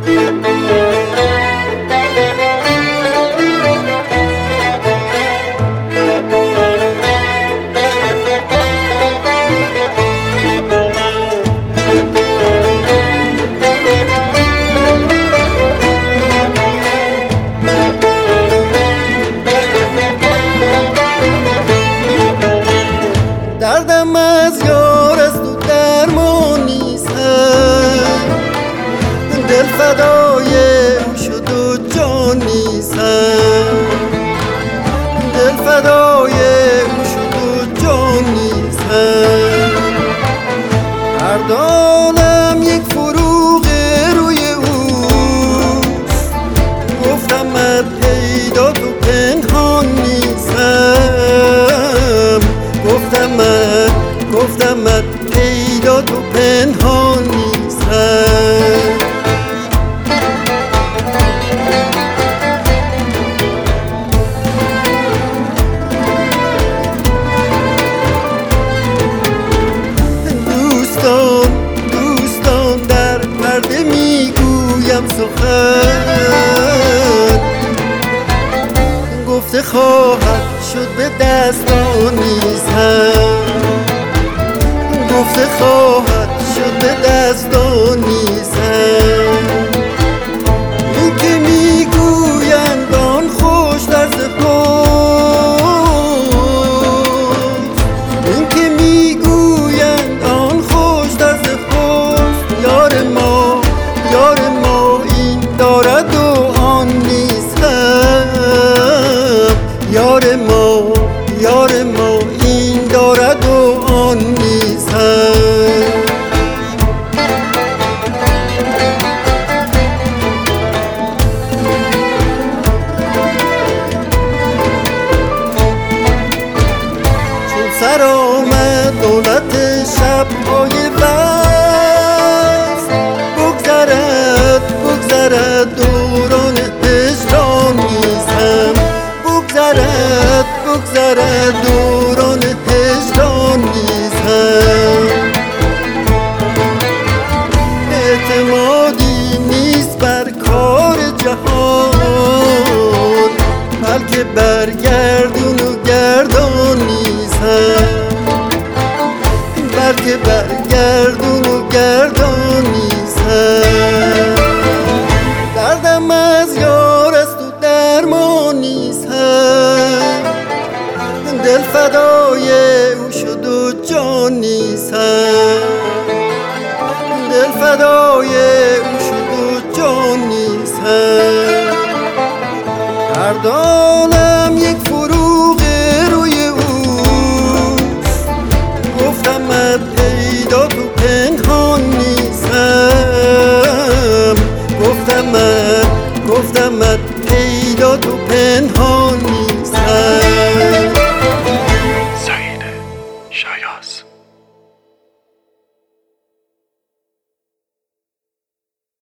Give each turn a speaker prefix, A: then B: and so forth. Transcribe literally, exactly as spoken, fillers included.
A: دردم از یار است و درمان نیست، دل فدای او شد و جان نیست، دل فدای او شد و جان نیست. هر دانم یک فروغ روی اوست، گفتمت پیدا تو پنهان نیستم، گفتمت گفتمت پیدا تو پنهان نیستم. دوستان دوستان در پرده میگویم سخن، گفته خواهد شد به دستان نیستم، گفته خواهد شد به دستان نیستم. این که میگویند آن خوش در سپاس، این که میگویند آن خوش در سپاس، یار ما یار ما این دارد و آن نیستم، یار ما یار ما این دارد و آن نیستم. چون سر آمد دولت شب‌های وصل، بگذرد بگذرد دوران هجران نیستم، بگذرد بگذرد دوران هجران نیستم. اعتمادی نیست بر کار جهان، بلکه برگردون و گردان نیستم، بلکه برگردون و گردان